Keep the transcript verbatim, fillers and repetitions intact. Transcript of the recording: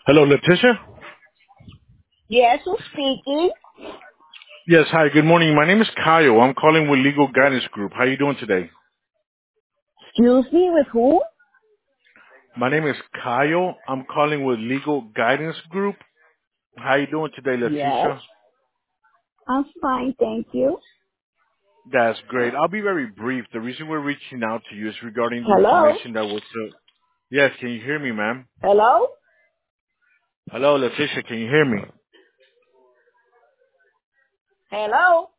Hello, Letitia? Yes, who's speaking? Yes, hi, good morning. My name is Kyle. I'm calling with Legal Guidance Group. How you doing today? Excuse me, with who? My name is Kyle. I'm calling with Legal Guidance Group. How you doing today, Yes. Letitia? I'm fine, thank you. That's great. I'll be very brief. The reason we're reaching out to you is regarding the Hello? information that was... Uh, yes, can you hear me, ma'am? Hello? Hello, Letitia, can you hear me? Hello?